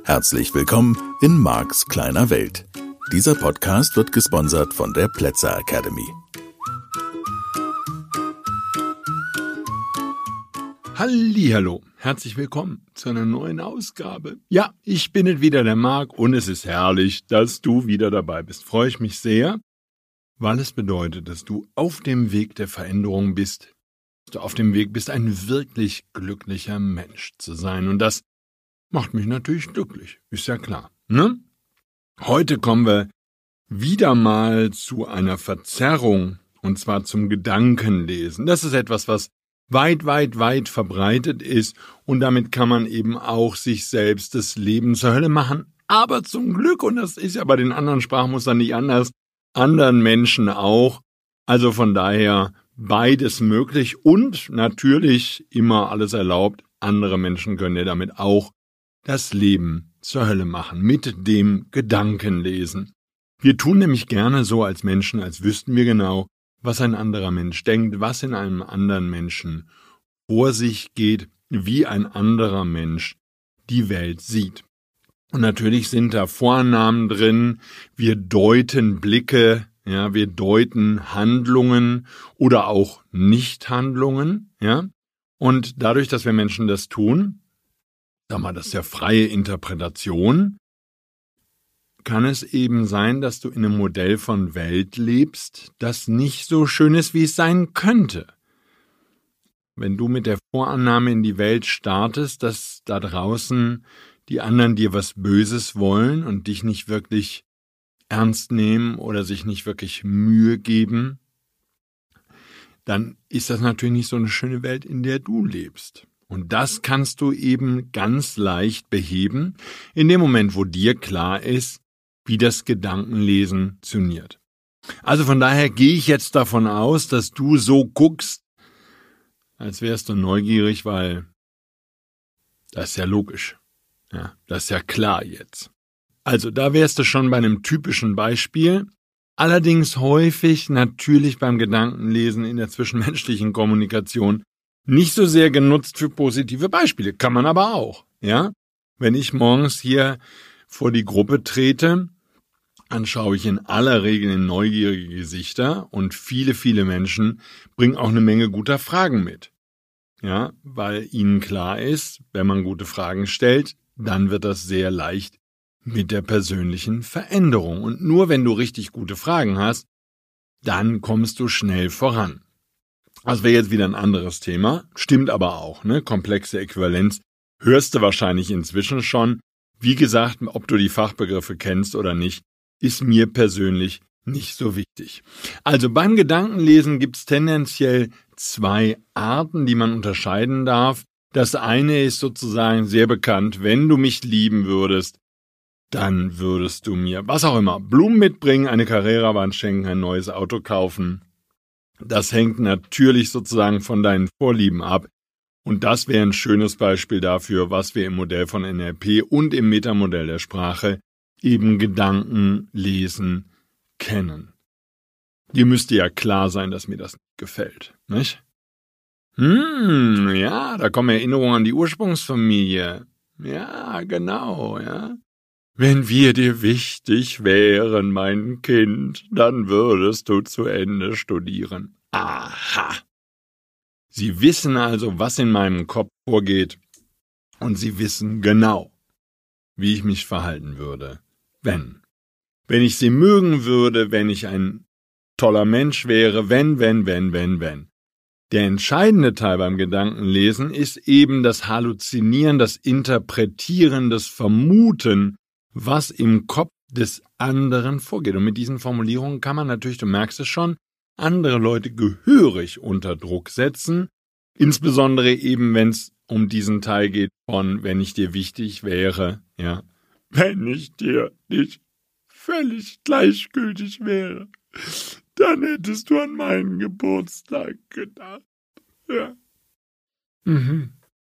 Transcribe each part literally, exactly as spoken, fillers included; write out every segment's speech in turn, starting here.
Herzlich willkommen in Marks kleiner Welt. Dieser Podcast wird gesponsert von der Plätzer Academy. Hallihallo, herzlich willkommen zu einer neuen Ausgabe. Ja, ich bin es wieder, der Mark, und es ist herrlich, dass du wieder dabei bist. Freue ich mich sehr, weil es bedeutet, dass du auf dem Weg der Veränderung bist, dass du auf dem Weg bist, ein wirklich glücklicher Mensch zu sein. Und das macht mich natürlich glücklich, ist ja klar, ne? Heute kommen wir wieder mal zu einer Verzerrung, und zwar zum Gedankenlesen. Das ist etwas, was weit, weit, weit verbreitet ist, und damit kann man eben auch sich selbst das Leben zur Hölle machen. Aber zum Glück, und das ist ja bei den anderen Sprachmustern nicht anders, anderen Menschen auch. Also von daher beides möglich und natürlich immer alles erlaubt. Andere Menschen können ja damit auch das Leben zur Hölle machen, mit dem Gedankenlesen. Wir tun nämlich gerne so als Menschen, als wüssten wir genau, was ein anderer Mensch denkt, was in einem anderen Menschen vor sich geht, wie ein anderer Mensch die Welt sieht. Und natürlich sind da Vorannahmen drin, wir deuten Blicke, ja, wir deuten Handlungen oder auch Nichthandlungen, ja. Und dadurch, dass wir Menschen das tun, sag mal, das ist ja freie Interpretation, kann es eben sein, dass du in einem Modell von Welt lebst, das nicht so schön ist, wie es sein könnte. Wenn du mit der Vorannahme in die Welt startest, dass da draußen die anderen dir was Böses wollen und dich nicht wirklich ernst nehmen oder sich nicht wirklich Mühe geben, dann ist das natürlich nicht so eine schöne Welt, in der du lebst. Und das kannst du eben ganz leicht beheben, in dem Moment, wo dir klar ist, wie das Gedankenlesen funktioniert. Also von daher gehe ich jetzt davon aus, dass du so guckst, als wärst du neugierig, weil das ist ja logisch. Ja, das ist ja klar jetzt. Also da wärst du schon bei einem typischen Beispiel. Allerdings häufig natürlich beim Gedankenlesen in der zwischenmenschlichen Kommunikation nicht so sehr genutzt für positive Beispiele, kann man aber auch, ja. Wenn ich morgens hier vor die Gruppe trete, dann schaue ich in aller Regel in neugierige Gesichter, und viele, viele Menschen bringen auch eine Menge guter Fragen mit, ja, weil ihnen klar ist, wenn man gute Fragen stellt, dann wird das sehr leicht mit der persönlichen Veränderung. Und nur wenn du richtig gute Fragen hast, dann kommst du schnell voran. Das wäre jetzt wieder ein anderes Thema, stimmt aber auch, ne? Komplexe Äquivalenz hörst du wahrscheinlich inzwischen schon. Wie gesagt, ob du die Fachbegriffe kennst oder nicht, ist mir persönlich nicht so wichtig. Also beim Gedankenlesen gibt es tendenziell zwei Arten, die man unterscheiden darf. Das eine ist sozusagen sehr bekannt: Wenn du mich lieben würdest, dann würdest du mir, was auch immer, Blumen mitbringen, eine Carrera-Wand schenken, ein neues Auto kaufen. Das hängt natürlich sozusagen von deinen Vorlieben ab. Und das wäre ein schönes Beispiel dafür, was wir im Modell von N L P und im Metamodell der Sprache eben Gedankenlesen kennen. Dir müsste ja klar sein, dass mir das nicht gefällt, nicht? Hm, ja, da kommen Erinnerungen an die Ursprungsfamilie. Ja, genau, ja. Wenn wir dir wichtig wären, mein Kind, dann würdest du zu Ende studieren. Aha! Sie wissen also, was in meinem Kopf vorgeht, und sie wissen genau, wie ich mich verhalten würde, wenn. Wenn ich sie mögen würde, wenn ich ein toller Mensch wäre, wenn, wenn, wenn, wenn, wenn. Der entscheidende Teil beim Gedankenlesen ist eben das Halluzinieren, das Interpretieren, das Vermuten, was im Kopf des anderen vorgeht. Und mit diesen Formulierungen kann man natürlich, du merkst es schon, andere Leute gehörig unter Druck setzen, insbesondere eben, wenn es um diesen Teil geht von, wenn ich dir wichtig wäre, ja, wenn ich dir nicht völlig gleichgültig wäre, dann hättest du an meinen Geburtstag gedacht, ja. Mhm.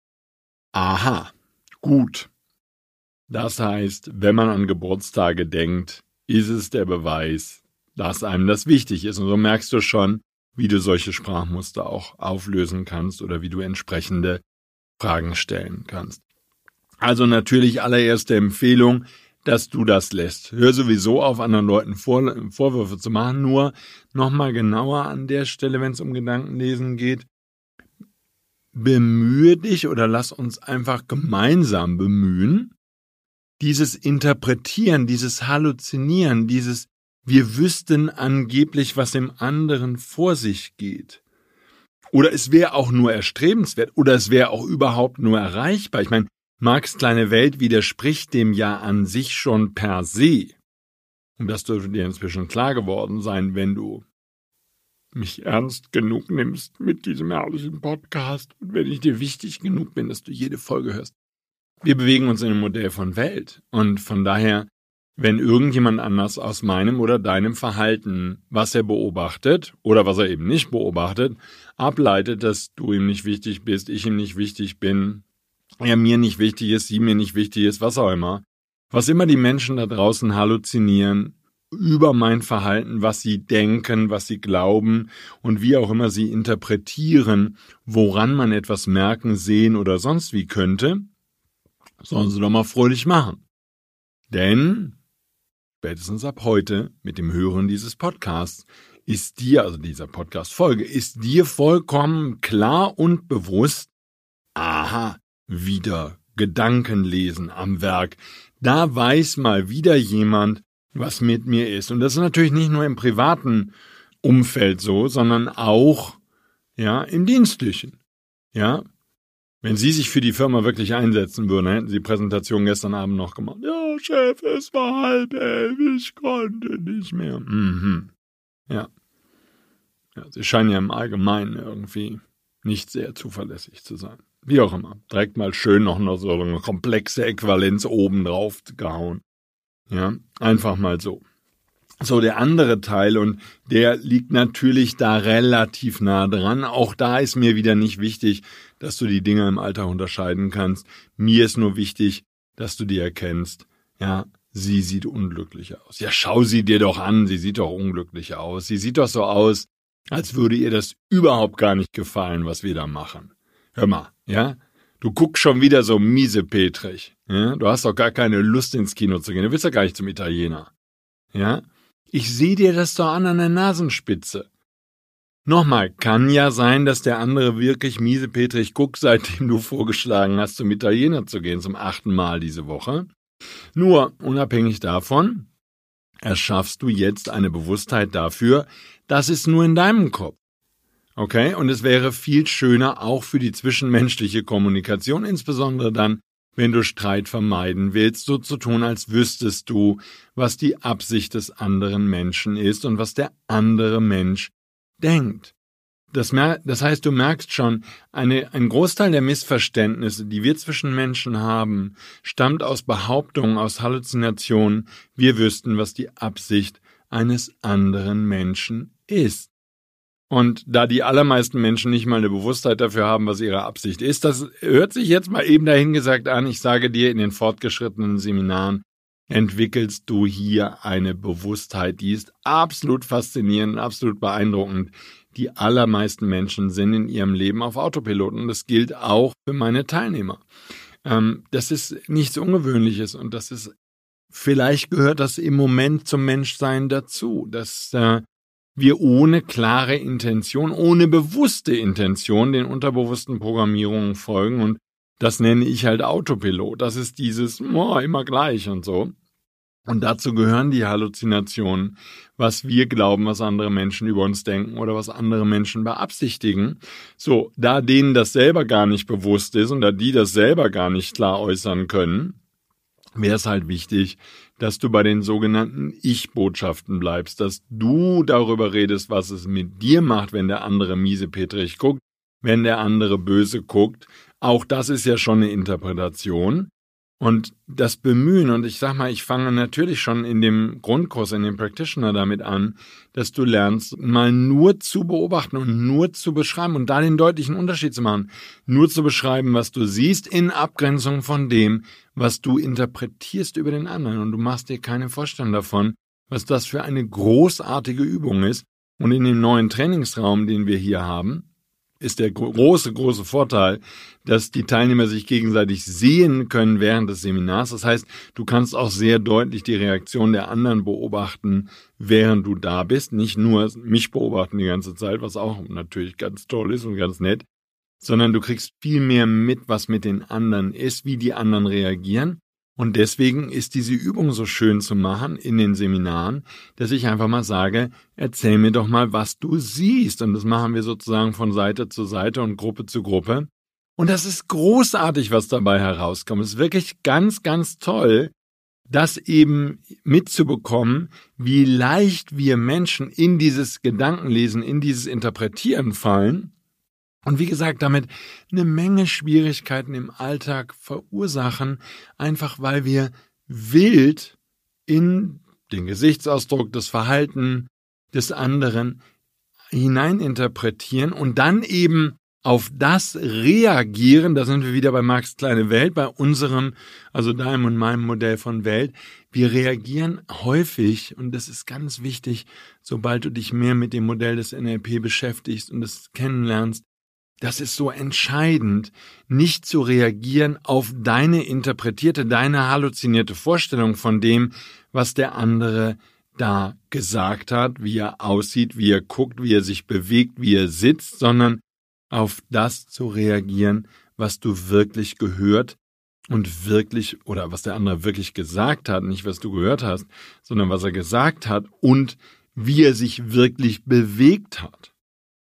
Aha, gut. Das heißt, wenn man an Geburtstage denkt, ist es der Beweis, dass einem das wichtig ist. Und so merkst du schon, wie du solche Sprachmuster auch auflösen kannst oder wie du entsprechende Fragen stellen kannst. Also natürlich allererste Empfehlung, dass du das lässt. Hör sowieso auf, anderen Leuten Vor- Vorwürfe zu machen, nur nochmal genauer an der Stelle, wenn es um Gedankenlesen geht. Bemühe dich oder lass uns einfach gemeinsam bemühen, dieses Interpretieren, dieses Halluzinieren, dieses wir wüssten angeblich, was im anderen vor sich geht. Oder es wäre auch nur erstrebenswert oder es wäre auch überhaupt nur erreichbar. Ich meine, Marx' kleine Welt widerspricht dem ja an sich schon per se. Und das dürfte dir inzwischen klar geworden sein, wenn du mich ernst genug nimmst mit diesem herrlichen Podcast und wenn ich dir wichtig genug bin, dass du jede Folge hörst. Wir bewegen uns in einem Modell von Welt und von daher, wenn irgendjemand anders aus meinem oder deinem Verhalten, was er beobachtet oder was er eben nicht beobachtet, ableitet, dass du ihm nicht wichtig bist, ich ihm nicht wichtig bin, er mir nicht wichtig ist, sie mir nicht wichtig ist, was auch immer, was immer die Menschen da draußen halluzinieren, über mein Verhalten, was sie denken, was sie glauben und wie auch immer sie interpretieren, woran man etwas merken, sehen oder sonst wie könnte, sollen sie doch mal fröhlich machen. Denn spätestens ab heute mit dem Hören dieses Podcasts ist dir, also dieser Podcast-Folge, ist dir vollkommen klar und bewusst, aha, wieder Gedankenlesen am Werk. Da weiß mal wieder jemand, was mit mir ist. Und das ist natürlich nicht nur im privaten Umfeld so, sondern auch ja im dienstlichen. Ja, wenn Sie sich für die Firma wirklich einsetzen würden, hätten Sie die Präsentation gestern Abend noch gemacht. Ja, Chef, es war halb elf, ich konnte nicht mehr. Mhm. Ja. ja. Sie scheinen ja im Allgemeinen irgendwie nicht sehr zuverlässig zu sein. Wie auch immer. Direkt mal schön noch, noch so eine komplexe Äquivalenz oben drauf gehauen. Ja, einfach mal so. So, der andere Teil, und der liegt natürlich da relativ nah dran. Auch da ist mir wieder nicht wichtig, dass du die Dinge im Alltag unterscheiden kannst. Mir ist nur wichtig, dass du die erkennst. Ja, sie sieht unglücklich aus. Ja, schau sie dir doch an, sie sieht doch unglücklich aus. Sie sieht doch so aus, als würde ihr das überhaupt gar nicht gefallen, was wir da machen. Hör mal, ja? Du guckst schon wieder so miesepetrig. Ja? Du hast doch gar keine Lust, ins Kino zu gehen. Du willst ja gar nicht zum Italiener. Ja? Ich sehe dir das doch an an der Nasenspitze. Nochmal, kann ja sein, dass der andere wirklich miesepetrig guckt, seitdem du vorgeschlagen hast, zum Italiener zu gehen, zum achten Mal diese Woche. Nur, unabhängig davon, erschaffst du jetzt eine Bewusstheit dafür, das ist nur in deinem Kopf. Okay, und es wäre viel schöner auch für die zwischenmenschliche Kommunikation, insbesondere dann, wenn du Streit vermeiden willst, so zu tun, als wüsstest du, was die Absicht des anderen Menschen ist und was der andere Mensch denkt. Das, mer- das heißt, du merkst schon, eine, ein Großteil der Missverständnisse, die wir zwischen Menschen haben, stammt aus Behauptungen, aus Halluzinationen, wir wüssten, was die Absicht eines anderen Menschen ist. Und da die allermeisten Menschen nicht mal eine Bewusstheit dafür haben, was ihre Absicht ist, das hört sich jetzt mal eben dahingesagt an. Ich sage dir, in den fortgeschrittenen Seminaren entwickelst du hier eine Bewusstheit, die ist absolut faszinierend, absolut beeindruckend. Die allermeisten Menschen sind in ihrem Leben auf Autopilot und das gilt auch für meine Teilnehmer. Ähm, das ist nichts Ungewöhnliches und das ist, vielleicht gehört das im Moment zum Menschsein dazu, dass äh, wir ohne klare Intention, ohne bewusste Intention den unterbewussten Programmierungen folgen und das nenne ich halt Autopilot. Das ist dieses oh, immer gleich und so. Und dazu gehören die Halluzinationen, was wir glauben, was andere Menschen über uns denken oder was andere Menschen beabsichtigen. So, da denen das selber gar nicht bewusst ist und da die das selber gar nicht klar äußern können, wäre es halt wichtig, dass du bei den sogenannten Ich-Botschaften bleibst, dass du darüber redest, was es mit dir macht, wenn der andere miesepetrig guckt, wenn der andere böse guckt. Auch das ist ja schon eine Interpretation. Und das Bemühen, und ich sag mal, ich fange natürlich schon in dem Grundkurs, in dem Practitioner damit an, dass du lernst, mal nur zu beobachten und nur zu beschreiben und da den deutlichen Unterschied zu machen. Nur zu beschreiben, was du siehst, in Abgrenzung von dem, was du interpretierst über den anderen. Und du machst dir keine Vorstellung davon, was das für eine großartige Übung ist. Und in dem neuen Trainingsraum, den wir hier haben, ist der große, große Vorteil, dass die Teilnehmer sich gegenseitig sehen können während des Seminars. Das heißt, du kannst auch sehr deutlich die Reaktion der anderen beobachten, während du da bist. Nicht nur mich beobachten die ganze Zeit, was auch natürlich ganz toll ist und ganz nett, sondern du kriegst viel mehr mit, was mit den anderen ist, wie die anderen reagieren. Und deswegen ist diese Übung so schön zu machen in den Seminaren, dass ich einfach mal sage, erzähl mir doch mal, was du siehst. Und das machen wir sozusagen von Seite zu Seite und Gruppe zu Gruppe. Und das ist großartig, was dabei herauskommt. Es ist wirklich ganz, ganz toll, das eben mitzubekommen, wie leicht wir Menschen in dieses Gedankenlesen, in dieses Interpretieren fallen. Und wie gesagt, damit eine Menge Schwierigkeiten im Alltag verursachen, einfach weil wir wild in den Gesichtsausdruck, das Verhalten des anderen hineininterpretieren und dann eben auf das reagieren. Da sind wir wieder bei Marx' kleine Welt, bei unserem, also deinem und meinem Modell von Welt. Wir reagieren häufig, und das ist ganz wichtig, sobald du dich mehr mit dem Modell des N L P beschäftigst und es kennenlernst, das ist so entscheidend, nicht zu reagieren auf deine interpretierte, deine halluzinierte Vorstellung von dem, was der andere da gesagt hat, wie er aussieht, wie er guckt, wie er sich bewegt, wie er sitzt, sondern auf das zu reagieren, was du wirklich gehört und wirklich, oder was der andere wirklich gesagt hat, nicht was du gehört hast, sondern was er gesagt hat und wie er sich wirklich bewegt hat.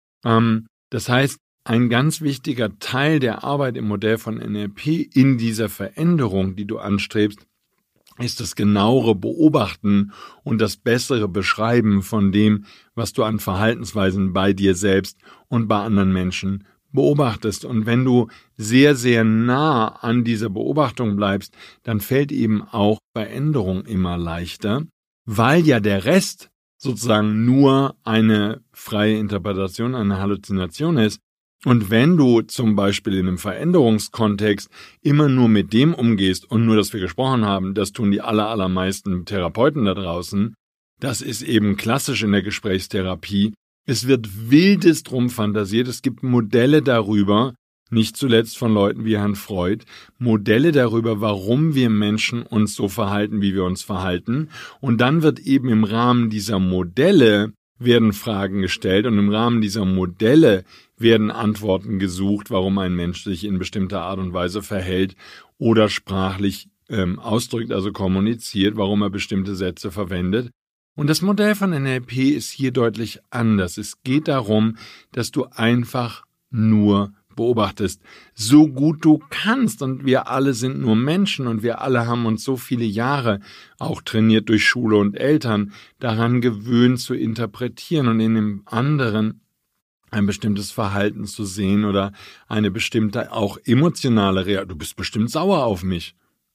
Ähm, das heißt, ein ganz wichtiger Teil der Arbeit im Modell von N L P in dieser Veränderung, die du anstrebst, ist das genauere Beobachten und das bessere Beschreiben von dem, was du an Verhaltensweisen bei dir selbst und bei anderen Menschen beobachtest. Und wenn du sehr, sehr nah an dieser Beobachtung bleibst, dann fällt eben auch Veränderung immer leichter, weil ja der Rest sozusagen nur eine freie Interpretation, eine Halluzination ist. Und wenn du zum Beispiel in einem Veränderungskontext immer nur mit dem umgehst und nur, dass wir gesprochen haben, das tun die aller, allermeisten Therapeuten da draußen, das ist eben klassisch in der Gesprächstherapie. Es wird wildes drum fantasiert, es gibt Modelle darüber, nicht zuletzt von Leuten wie Herrn Freud, Modelle darüber, warum wir Menschen uns so verhalten, wie wir uns verhalten. Und dann wird eben im Rahmen dieser Modelle werden Fragen gestellt und im Rahmen dieser Modelle werden Antworten gesucht, warum ein Mensch sich in bestimmter Art und Weise verhält oder sprachlich ähm, ausdrückt, also kommuniziert, warum er bestimmte Sätze verwendet. Und das Modell von N L P ist hier deutlich anders. Es geht darum, dass du einfach nur beobachtest, so gut du kannst. Und wir alle sind nur Menschen und wir alle haben uns so viele Jahre, auch trainiert durch Schule und Eltern, daran gewöhnt zu interpretieren und in dem anderen ein bestimmtes Verhalten zu sehen oder eine bestimmte, auch emotionale Reaktion. Du bist bestimmt sauer auf mich.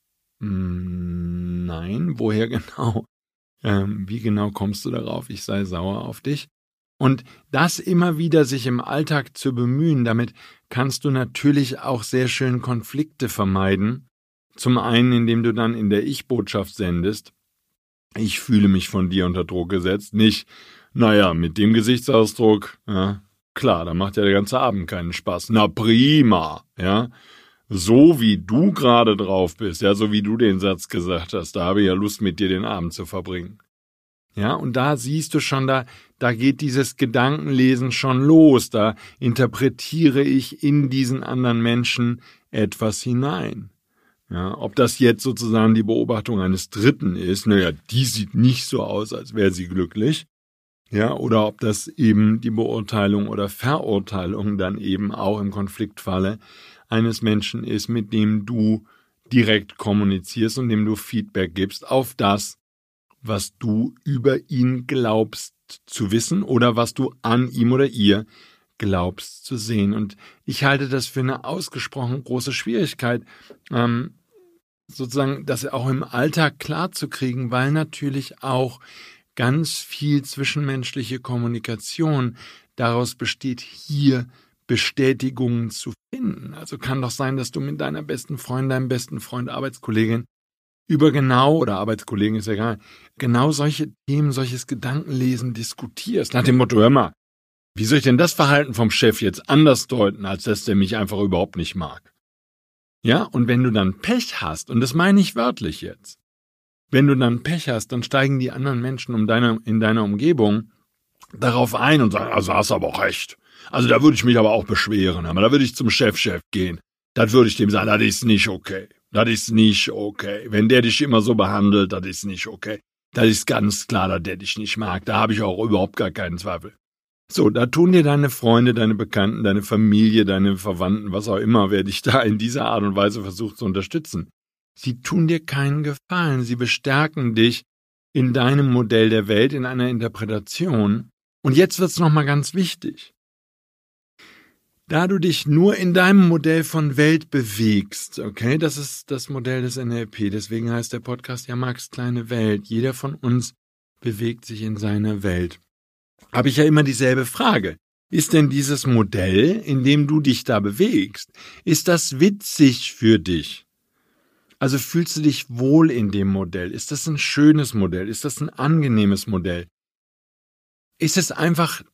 Hm, nein, woher genau? Ähm, wie genau kommst du darauf, ich sei sauer auf dich? Und das immer wieder sich im Alltag zu bemühen, damit kannst du natürlich auch sehr schön Konflikte vermeiden. Zum einen, indem du dann in der Ich-Botschaft sendest, ich fühle mich von dir unter Druck gesetzt, nicht, naja, mit dem Gesichtsausdruck, ja, klar, da macht ja der ganze Abend keinen Spaß. Na prima, ja, so wie du gerade drauf bist, ja, so wie du den Satz gesagt hast, da habe ich ja Lust, mit dir den Abend zu verbringen. Ja, und da siehst du schon, da, da geht dieses Gedankenlesen schon los, da interpretiere ich in diesen anderen Menschen etwas hinein. Ja, ob das jetzt sozusagen die Beobachtung eines Dritten ist, naja, die sieht nicht so aus, als wäre sie glücklich. Ja, oder ob das eben die Beurteilung oder Verurteilung dann eben auch im Konfliktfalle eines Menschen ist, mit dem du direkt kommunizierst und dem du Feedback gibst auf das, was du über ihn glaubst zu wissen oder was du an ihm oder ihr glaubst zu sehen. Und ich halte das für eine ausgesprochen große Schwierigkeit, ähm, sozusagen das auch im Alltag klar zu kriegen, weil natürlich auch ganz viel zwischenmenschliche Kommunikation daraus besteht, hier Bestätigungen zu finden. Also kann doch sein, dass du mit deiner besten Freundin, deinem besten Freund, Arbeitskollegin über genau, oder Arbeitskollegen ist egal, genau solche Themen, solches Gedankenlesen diskutierst. Nach dem Motto, hör mal, Wie soll ich denn das Verhalten vom Chef jetzt anders deuten, als dass der mich einfach überhaupt nicht mag? Ja, und wenn du dann Pech hast, und das meine ich wörtlich jetzt, wenn du dann Pech hast, dann steigen die anderen Menschen um deine, in deiner Umgebung darauf ein und sagen, also hast du aber auch recht. Also da würde ich mich aber auch beschweren, aber da würde ich zum Chefchef gehen. Das würde ich dem sagen, das ist nicht okay. Das ist nicht okay. Wenn der dich immer so behandelt, das ist nicht okay. Das ist ganz klar, dass der dich nicht mag. Da habe ich auch überhaupt gar keinen Zweifel. So, da tun dir deine Freunde, deine Bekannten, deine Familie, deine Verwandten, was auch immer, wer dich da in dieser Art und Weise versucht zu unterstützen. Sie tun dir keinen Gefallen. Sie bestärken dich in deinem Modell der Welt, in einer Interpretation. Und jetzt wird's nochmal ganz wichtig. Da du dich nur in deinem Modell von Welt bewegst, okay, das ist das Modell des N L P, deswegen heißt der Podcast ja Marks kleine Welt. Jeder von uns bewegt sich in seiner Welt. Habe ich ja immer dieselbe Frage. Ist denn dieses Modell, in dem du dich da bewegst, ist das witzig für dich? Also fühlst du dich wohl in dem Modell? Ist das ein schönes Modell? Ist das ein angenehmes Modell? Ist es einfach,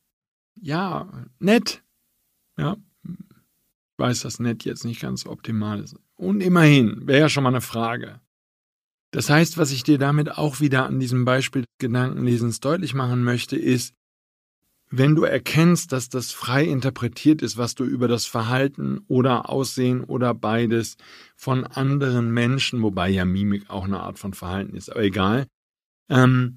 ja, nett? Ja, ich weiß, dass nett jetzt nicht ganz optimal ist. Und immerhin, wäre ja schon mal eine Frage. Das heißt, was ich dir damit auch wieder an diesem Beispiel des Gedankenlesens deutlich machen möchte, ist, wenn du erkennst, dass das frei interpretiert ist, was du über das Verhalten oder Aussehen oder beides von anderen Menschen, wobei ja Mimik auch eine Art von Verhalten ist, aber egal, ähm,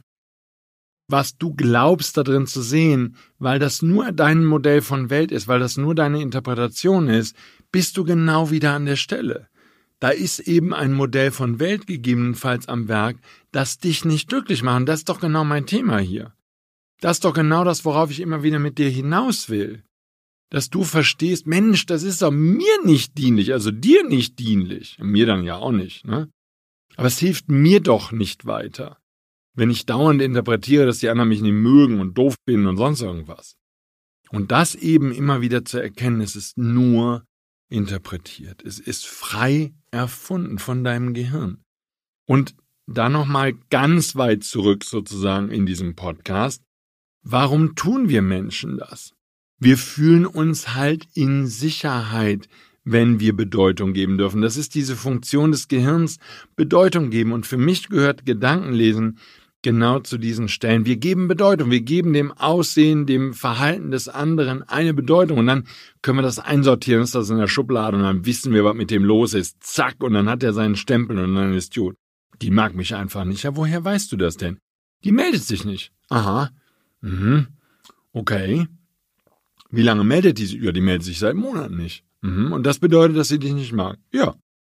was du glaubst da drin zu sehen, weil das nur dein Modell von Welt ist, weil das nur deine Interpretation ist, bist du genau wieder an der Stelle. Da ist eben ein Modell von Welt gegebenenfalls am Werk, das dich nicht glücklich macht. Das ist doch genau mein Thema hier. Das ist doch genau das, worauf ich immer wieder mit dir hinaus will. Dass du verstehst, Mensch, das ist doch mir nicht dienlich, also dir nicht dienlich. Mir dann ja auch nicht, ne? Aber es hilft mir doch nicht weiter, wenn ich dauernd interpretiere, dass die anderen mich nicht mögen und doof bin und sonst irgendwas. Und das eben immer wieder zu erkennen, es ist nur interpretiert. Es ist frei erfunden von deinem Gehirn. Und da nochmal ganz weit zurück sozusagen in diesem Podcast. Warum tun wir Menschen das? Wir fühlen uns halt in Sicherheit, wenn wir Bedeutung geben dürfen. Das ist diese Funktion des Gehirns, Bedeutung geben. Und für mich gehört Gedankenlesen genau zu diesen Stellen. Wir geben Bedeutung, wir geben dem Aussehen, dem Verhalten des anderen eine Bedeutung. Und dann können wir das einsortieren, ist das in der Schublade und dann wissen wir, was mit dem los ist. Zack, und dann hat er seinen Stempel und dann ist gut. Die mag mich einfach nicht. Ja, woher weißt du das denn? Die meldet sich nicht. Aha. Mhm. Okay. Wie lange meldet die sich? Ja, die meldet sich seit Monaten nicht. Mhm. Und das bedeutet, dass sie dich nicht mag. Ja.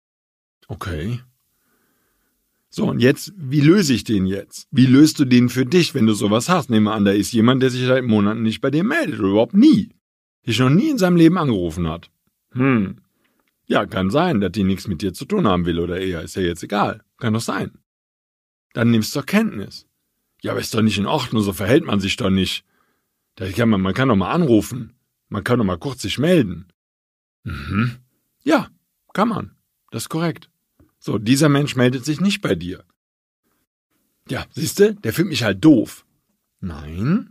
Okay. So, und jetzt, wie löse ich den jetzt? Wie löst du den für dich, wenn du sowas hast? Nehmen wir an, da ist jemand, der sich seit Monaten nicht bei dir meldet oder überhaupt nie. Dich noch nie in seinem Leben angerufen hat. Hm. Ja, kann sein, dass die nichts mit dir zu tun haben will oder eher. Ist ja jetzt egal. Kann doch sein. Dann nimmst du zur Kenntnis. Ja, aber ist doch nicht in Ordnung, so verhält man sich doch nicht. Da kann man, man kann doch mal anrufen. Man kann doch mal kurz sich melden. Mhm. Ja, kann man. Das ist korrekt. So, dieser Mensch meldet sich nicht bei dir. Ja, siehste, der findet mich halt doof. Nein.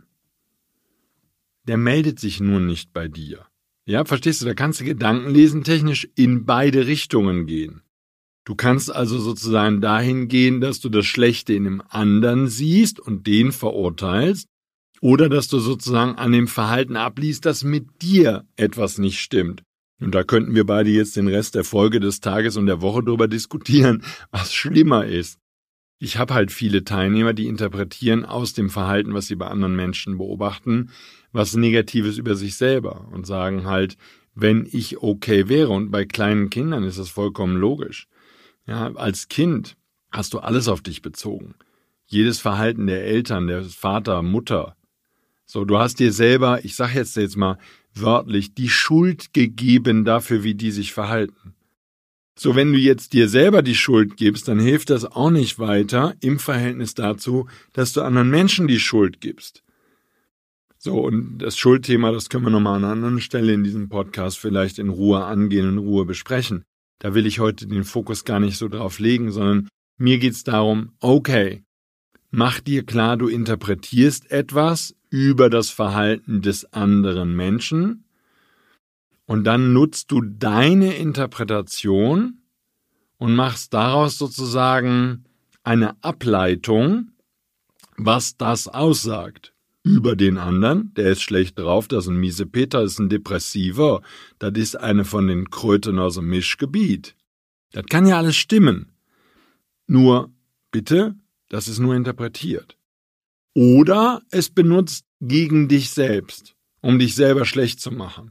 Der meldet sich nur nicht bei dir. Ja, verstehst du, da kannst du Gedankenlesen technisch in beide Richtungen gehen. Du kannst also sozusagen dahin gehen, dass du das Schlechte in dem anderen siehst und den verurteilst, oder dass du sozusagen an dem Verhalten abliest, dass mit dir etwas nicht stimmt. Und da könnten wir beide jetzt den Rest der Folge des Tages und der Woche darüber diskutieren, was schlimmer ist. Ich habe halt viele Teilnehmer, die interpretieren aus dem Verhalten, was sie bei anderen Menschen beobachten, was Negatives über sich selber und sagen halt, wenn ich okay wäre, und bei kleinen Kindern ist das vollkommen logisch. Ja, als Kind hast du alles auf dich bezogen. Jedes Verhalten der Eltern, der Vater, Mutter. So, du hast dir selber, ich sag jetzt jetzt mal wörtlich, die Schuld gegeben dafür, wie die sich verhalten. So, wenn du jetzt dir selber die Schuld gibst, dann hilft das auch nicht weiter im Verhältnis dazu, dass du anderen Menschen die Schuld gibst. So, und das Schuldthema, das können wir nochmal an einer anderen Stelle in diesem Podcast vielleicht in Ruhe angehen und in Ruhe besprechen. Da will ich heute den Fokus gar nicht so drauf legen, sondern mir geht's darum, okay, Mach dir klar, du interpretierst etwas über das Verhalten des anderen Menschen und dann nutzt du deine Interpretation und machst daraus sozusagen eine Ableitung, was das aussagt über den anderen. Der ist schlecht drauf, das ist ein Miesepeter, das ist ein Depressiver, das ist eine von den Kröten aus dem Mischgebiet. Das kann ja alles stimmen. Nur, bitte, das ist nur interpretiert. Oder es benutzt gegen dich selbst, um dich selber schlecht zu machen.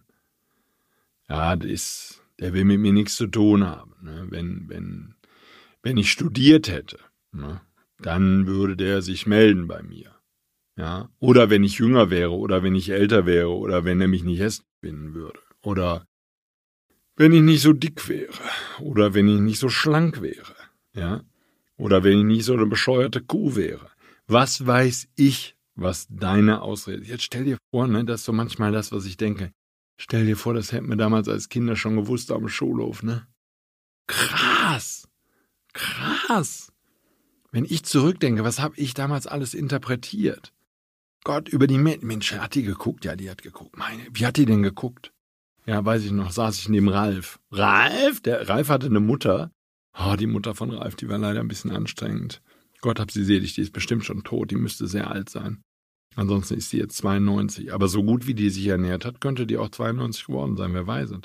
Ja, das ist, der will mit mir nichts zu tun haben. Ne? Wenn, wenn, wenn ich studiert hätte, ne? Dann würde der sich melden bei mir. Ja? Oder wenn ich jünger wäre, oder wenn ich älter wäre, oder wenn er mich nicht hässlich finden würde. Oder wenn ich nicht so dick wäre, oder wenn ich nicht so schlank wäre. Ja? Oder wenn ich nicht so eine bescheuerte Kuh wäre. Was weiß ich, was deine Ausrede ist? Jetzt stell dir vor, ne, das ist so manchmal das, was ich denke. Stell dir vor, das hätten wir damals als Kinder schon gewusst am Schulhof, ne? Krass! Krass! Wenn ich zurückdenke, was habe ich damals alles interpretiert? Gott, über die Menschen. Mensch, hat die geguckt? Ja, die hat geguckt. Meine, wie hat die denn geguckt? Ja, weiß ich noch, saß ich neben Ralf. Ralf? Der Ralf hatte eine Mutter. Oh, die Mutter von Ralf, die war leider ein bisschen anstrengend. Gott hab sie selig, die ist bestimmt schon tot, die müsste sehr alt sein. Ansonsten ist sie jetzt zweiundneunzig. Aber so gut wie die sich ernährt hat, könnte die auch zweiundneunzig geworden sein, wer weiß es.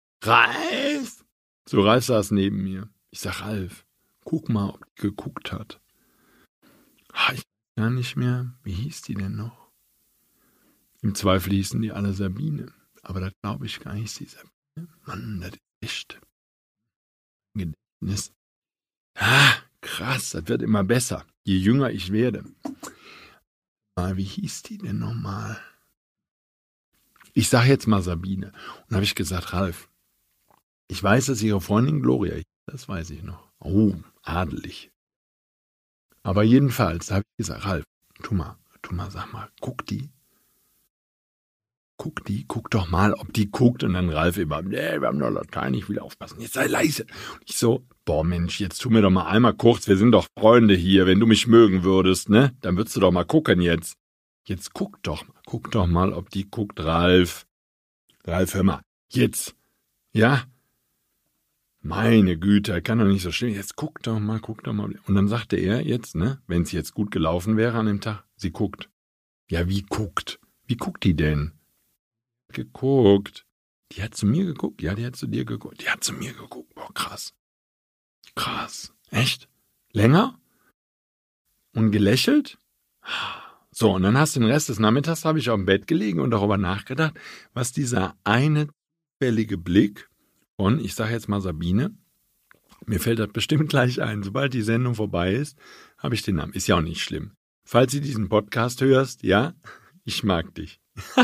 Ralf! So, Ralf saß neben mir. Ich sag, Ralf, guck mal, ob die geguckt hat. Ah, ich weiß gar nicht mehr, wie hieß die denn noch? Im Zweifel hießen die alle Sabine. Aber das glaube ich gar nicht, die Sabine. Mann, das ist echt Gedächtnis. Ah, krass, das wird immer besser, je jünger ich werde. Wie hieß die denn nochmal? Ich sage jetzt mal Sabine. Und habe ich gesagt, Ralf, ich weiß, dass ihre Freundin Gloria ist, das weiß ich noch. Oh, adelig. Aber jedenfalls habe ich gesagt, Ralf, tu mal, tu mal, sag mal, guck die. Guck die, guck doch mal, ob die guckt. Und dann Ralf immer, nee, wir haben doch Latein, ich will aufpassen, jetzt sei leise. Und ich so, boah Mensch, jetzt tu mir doch mal einmal kurz, wir sind doch Freunde hier, wenn du mich mögen würdest, ne? Dann würdest du doch mal gucken jetzt. Jetzt guck doch mal, guck doch mal, ob die guckt, Ralf. Ralf, hör mal, jetzt, ja? Meine Güte, kann doch nicht so stehen. Jetzt guck doch mal, guck doch mal. Und dann sagte er jetzt, ne, wenn es jetzt gut gelaufen wäre an dem Tag, sie guckt. Ja, wie guckt? Wie guckt die denn? Geguckt. Die hat zu mir geguckt? Ja, die hat zu dir geguckt. Die hat zu mir geguckt. Boah, krass. Krass. Echt? Länger? Und gelächelt? So, und dann hast du den Rest des Nachmittags, habe ich auf dem Bett gelegen und darüber nachgedacht, was dieser eine zufällige Blick von, ich sage jetzt mal Sabine, mir fällt das bestimmt gleich ein, sobald die Sendung vorbei ist, habe ich den Namen. Ist ja auch nicht schlimm. Falls du diesen Podcast hörst, ja, ich mag dich.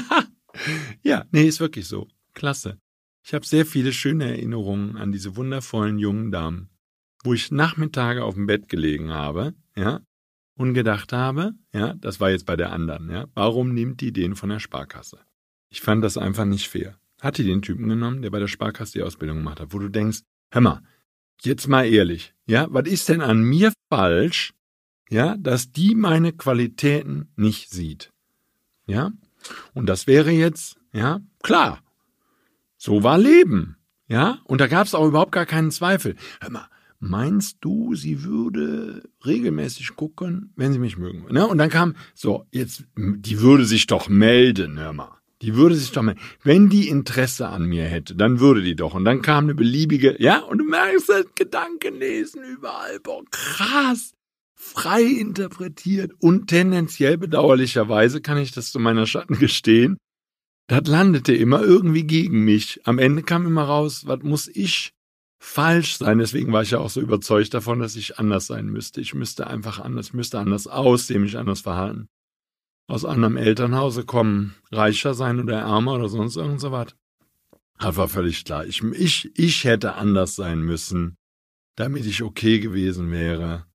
Ja, nee, ist wirklich so. Klasse. Ich habe sehr viele schöne Erinnerungen an diese wundervollen jungen Damen, wo ich Nachmittage auf dem Bett gelegen habe, ja, und gedacht habe, ja, das war jetzt bei der anderen, ja, warum nimmt die den von der Sparkasse? Ich fand das einfach nicht fair. Hat die den Typen genommen, der bei der Sparkasse die Ausbildung gemacht hat, wo du denkst, hör mal, jetzt mal ehrlich, ja, was ist denn an mir falsch, ja, dass die meine Qualitäten nicht sieht? Ja? Und das wäre jetzt, ja, klar. So war Leben, ja? Und da gab es auch überhaupt gar keinen Zweifel. Hör mal, meinst du, sie würde regelmäßig gucken, wenn sie mich mögen? Ne? Und dann kam, so, jetzt, die würde sich doch melden, hör mal. Die würde sich doch melden. Wenn die Interesse an mir hätte, dann würde die doch. Und dann kam eine beliebige, ja, und du merkst das Gedankenlesen überall, boah, krass. Frei interpretiert und tendenziell bedauerlicherweise, kann ich das zu meiner Schatten gestehen, das landete immer irgendwie gegen mich. Am Ende kam immer raus, was muss ich falsch sein? Deswegen war ich ja auch so überzeugt davon, dass ich anders sein müsste. Ich müsste einfach anders, ich müsste anders aussehen, mich anders verhalten. Aus anderem Elternhause kommen, reicher sein oder ärmer oder sonst irgend so was. Das war völlig klar. Ich, ich, ich hätte anders sein müssen, damit ich okay gewesen wäre.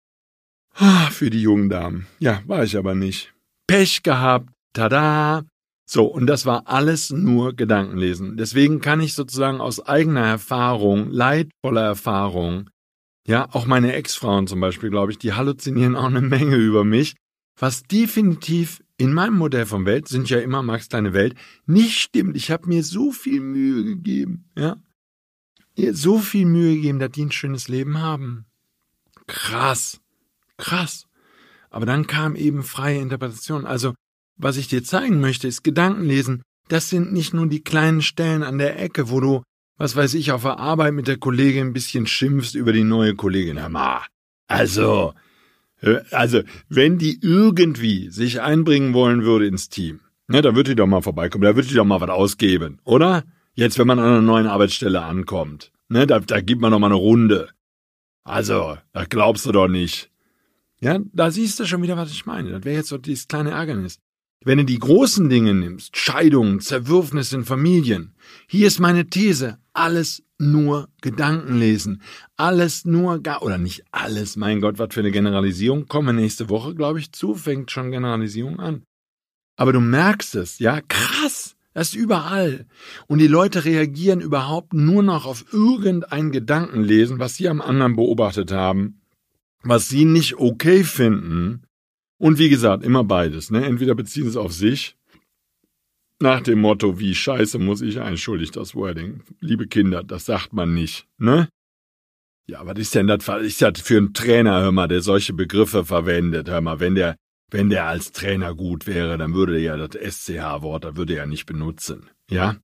Für die jungen Damen. Ja, war ich aber nicht. Pech gehabt. Tada! So, und das war alles nur Gedankenlesen. Deswegen kann ich sozusagen aus eigener Erfahrung, leidvoller Erfahrung, Ja, auch meine Ex-Frauen zum Beispiel, glaube ich, die halluzinieren auch eine Menge über mich, was definitiv in meinem Modell von Welt, sind ja immer Max kleine Welt, nicht stimmt. Ich habe mir so viel Mühe gegeben, ja. So viel Mühe gegeben, dass die ein schönes Leben haben. Krass, krass. Aber dann kam eben freie Interpretation. Also, was ich dir zeigen möchte, ist Gedankenlesen. Das sind nicht nur die kleinen Stellen an der Ecke, wo du, was weiß ich, auf der Arbeit mit der Kollegin ein bisschen schimpfst über die neue Kollegin. Hör mal, also, also, wenn die irgendwie sich einbringen wollen würde ins Team, ne, da würde die doch mal vorbeikommen, da würde die doch mal was ausgeben, oder? Jetzt, wenn man an einer neuen Arbeitsstelle ankommt, ne, da, da gibt man doch mal eine Runde. Also, das glaubst du doch nicht. Ja, da siehst du schon wieder, was ich meine. Das wäre jetzt so dieses kleine Ärgernis. Wenn du die großen Dinge nimmst, Scheidungen, Zerwürfnis in Familien, hier ist meine These, alles nur Gedankenlesen. Alles nur, gar oder nicht alles, mein Gott, was für eine Generalisierung. Kommen wir nächste Woche, glaube ich, zu, fängt schon Generalisierung an. Aber du merkst es, ja, krass. Das ist überall. Und die Leute reagieren überhaupt nur noch auf irgendein Gedankenlesen, was sie am anderen beobachtet haben, was sie nicht okay finden. Und wie gesagt, immer beides. Ne? Entweder beziehen es auf sich, nach dem Motto, wie scheiße muss ich, entschuldigt das Wording, liebe Kinder, das sagt man nicht. Ne? Ja, was ist denn das, ist das für einen Trainer, hör mal, der solche Begriffe verwendet? Hör mal, wenn der Wenn der als Trainer gut wäre, dann würde er ja das S C H-Wort, das würde er ja nicht benutzen. Ja?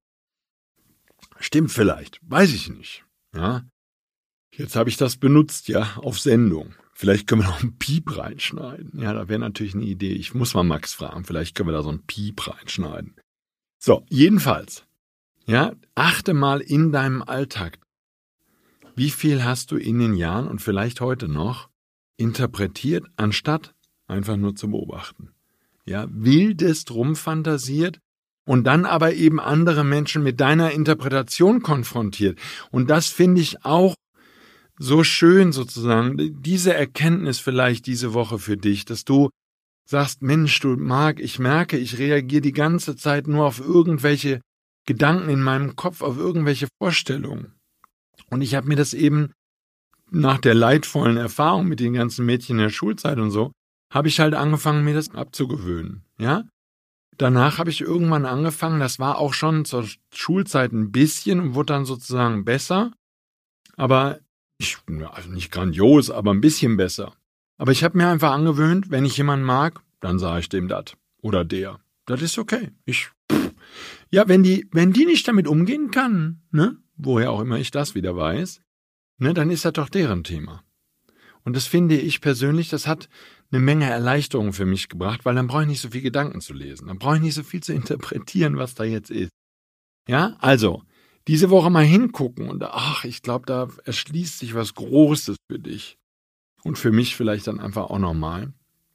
Stimmt vielleicht, weiß ich nicht. Ja? Jetzt habe ich das benutzt, ja, auf Sendung. Vielleicht können wir noch einen Piep reinschneiden. Ja, da wäre natürlich eine Idee. Ich muss mal Max fragen, vielleicht können wir da so einen Piep reinschneiden. So, jedenfalls, ja, achte mal in deinem Alltag. Wie viel hast du in den Jahren und vielleicht heute noch interpretiert, anstatt einfach nur zu beobachten. Ja, wildest rumfantasiert und dann aber eben andere Menschen mit deiner Interpretation konfrontiert. Und das finde ich auch so schön sozusagen, diese Erkenntnis vielleicht diese Woche für dich, dass du sagst, Mensch, du Marc, ich merke, ich reagiere die ganze Zeit nur auf irgendwelche Gedanken in meinem Kopf, auf irgendwelche Vorstellungen. Und ich habe mir das eben nach der leidvollen Erfahrung mit den ganzen Mädchen in der Schulzeit und so, habe ich halt angefangen, mir das abzugewöhnen, ja. Danach habe ich irgendwann angefangen, das war auch schon zur Schulzeit ein bisschen und wurde dann sozusagen besser, aber ich, also nicht grandios, aber ein bisschen besser. Aber ich habe mir einfach angewöhnt, wenn ich jemanden mag, dann sage ich dem das oder der. Das ist okay. Ich, pff. Ja, wenn die, wenn die nicht damit umgehen kann, ne, woher auch immer ich das wieder weiß, ne, dann ist das doch deren Thema. Und das finde ich persönlich, das hat eine Menge Erleichterung für mich gebracht, weil dann brauche ich nicht so viel Gedanken zu lesen. Dann brauche ich nicht so viel zu interpretieren, was da jetzt ist. Ja, also, diese Woche mal hingucken und ach, ich glaube, da erschließt sich was Großes für dich. Und für mich vielleicht dann einfach auch nochmal.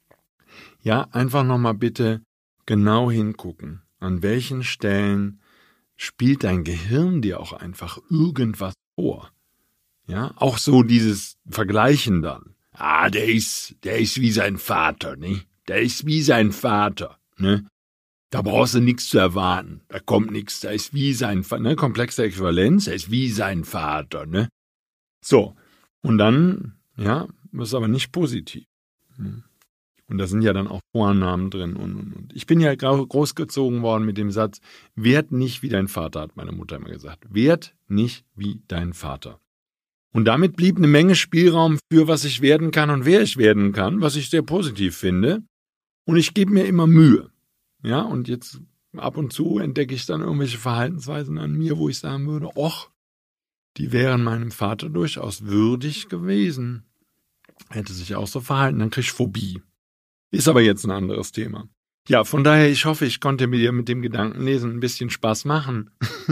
Ja, einfach nochmal bitte genau hingucken. An welchen Stellen spielt dein Gehirn dir auch einfach irgendwas vor? Ja, auch so dieses Vergleichen dann. Ah, der ist, der ist wie sein Vater, ne? Der ist wie sein Vater, ne? Da brauchst du nichts zu erwarten. Da kommt nichts. Der ist wie sein Vater, ne? Komplexe Äquivalenz, er ist wie sein Vater, ne? So. Und dann, ja, das ist aber nicht positiv. Und da sind ja dann auch Vorannahmen drin und, und, und. Ich bin ja großgezogen worden mit dem Satz, werd nicht wie dein Vater, hat meine Mutter immer gesagt. Werd nicht wie dein Vater. Und damit blieb eine Menge Spielraum für, was ich werden kann und wer ich werden kann, was ich sehr positiv finde. Und ich gebe mir immer Mühe. Ja, und jetzt ab und zu entdecke ich dann irgendwelche Verhaltensweisen an mir, wo ich sagen würde, och, die wären meinem Vater durchaus würdig gewesen. Hätte sich auch so verhalten, dann krieg ich Phobie. Ist aber jetzt ein anderes Thema. Ja, von daher, ich hoffe, ich konnte mir mit dem Gedankenlesen ein bisschen Spaß machen.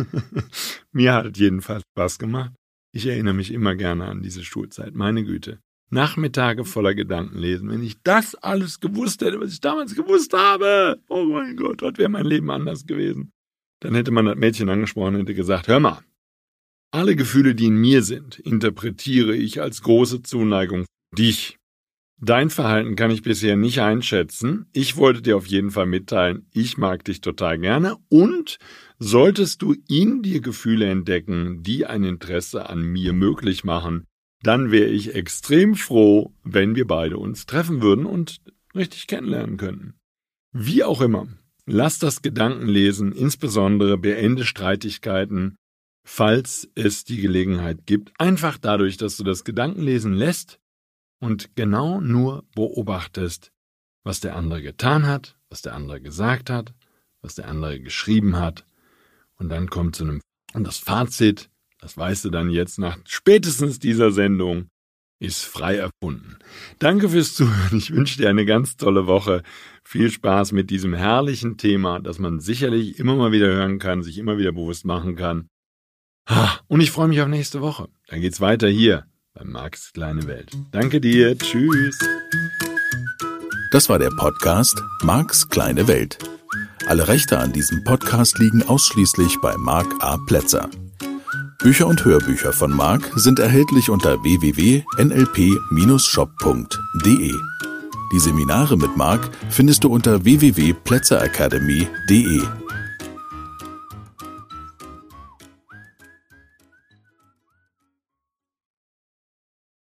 Mir hat jedenfalls Spaß gemacht. Ich erinnere mich immer gerne an diese Schulzeit, meine Güte. Nachmittage voller Gedankenlesen. Wenn ich das alles gewusst hätte, was ich damals gewusst habe, oh mein Gott, was wäre mein Leben anders gewesen. Dann hätte man das Mädchen angesprochen und hätte gesagt, hör mal, alle Gefühle, die in mir sind, interpretiere ich als große Zuneigung für dich. Dein Verhalten kann ich bisher nicht einschätzen. Ich wollte dir auf jeden Fall mitteilen, ich mag dich total gerne und solltest du in dir Gefühle entdecken, die ein Interesse an mir möglich machen, dann wäre ich extrem froh, wenn wir beide uns treffen würden und richtig kennenlernen könnten. Wie auch immer, lass das Gedankenlesen, insbesondere beende Streitigkeiten, falls es die Gelegenheit gibt, einfach dadurch, dass du das Gedankenlesen lässt und genau nur beobachtest, was der andere getan hat, was der andere gesagt hat, was der andere geschrieben hat. Und dann kommt zu einem, und das Fazit, das weißt du dann jetzt nach spätestens dieser Sendung, ist frei erfunden. Danke fürs Zuhören. Ich wünsche dir eine ganz tolle Woche. Viel Spaß mit diesem herrlichen Thema, das man sicherlich immer mal wieder hören kann, sich immer wieder bewusst machen kann. Und ich freue mich auf nächste Woche. Dann geht's weiter hier bei Marks kleine Welt. Danke dir. Tschüss. Das war der Podcast Marks kleine Welt. Alle Rechte an diesem Podcast liegen ausschließlich bei Mark A. Plätzer. Bücher und Hörbücher von Mark sind erhältlich unter w w w punkt n l p dash shop punkt d e. Die Seminare mit Mark findest du unter w w w punkt plätzer academy punkt d e.